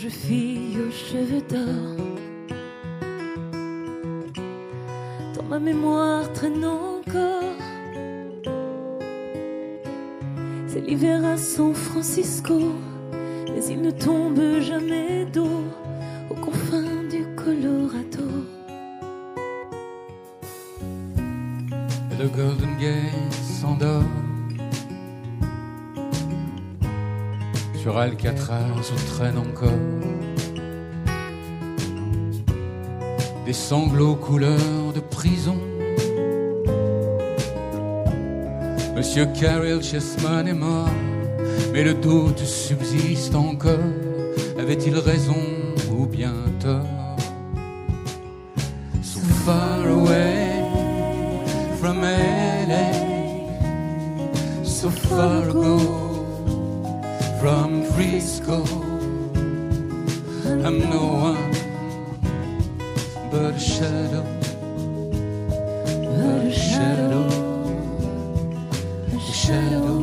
ange fille aux cheveux d'or. Dans ma mémoire traîne encore. C'est l'hiver à San Francisco, mais il ne tombe jamais d'eau aux confins du Colorado. Et le Golden Gate s'endort. Sur Alcatraz où traîne encore des sanglots couleur de prison. Monsieur Carroll Chessman est mort, mais le doute subsiste encore. Avait-il raison ou bien tort? So far away from LA, so far ago from Frisco, I'm no one but a shadow, but a shadow, a shadow.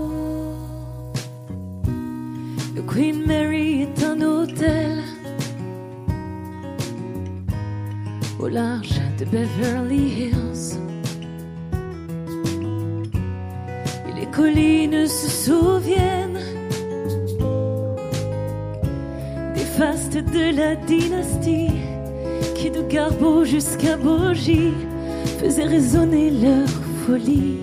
Le Queen Mary est un hôtel au large de Beverly Hills. Et les collines se souviennent des fastes de la dynastie qui de Garbeau jusqu'à Bogie faisaient résonner leur folie.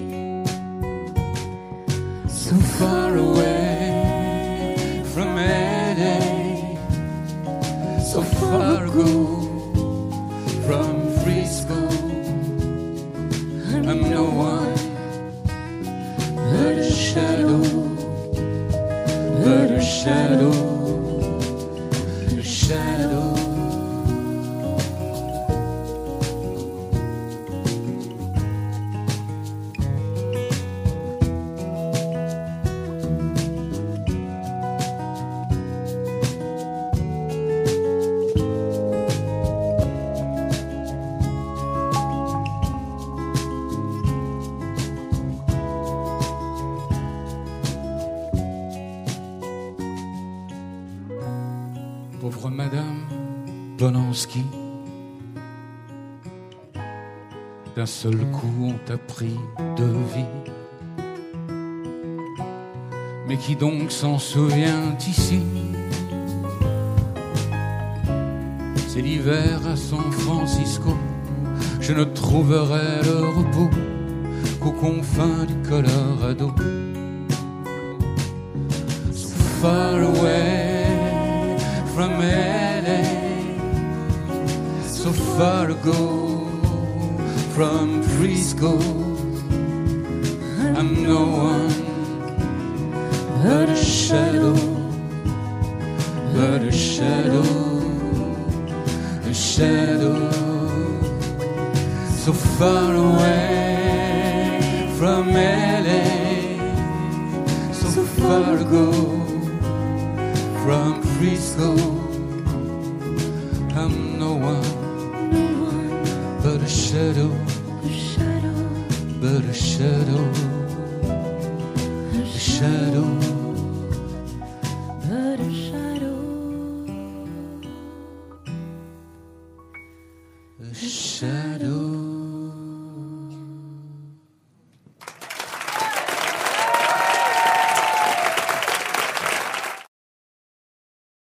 So far away from LA, so far ago from Frisco, I'm no one but a shadow, but a shadow, a shadow. Pauvre Madame Polanski, d'un seul coup on t'a pris de vie. Mais qui donc s'en souvient ici? C'est l'hiver à San Francisco, je ne trouverai le repos qu'aux confins du Colorado. So far away from LA, so far ago from Frisco, I'm no one but a shadow, but a shadow, a shadow. So far away from LA, so far ago from Frisco, I'm no one but a shadow, but a shadow, a shadow.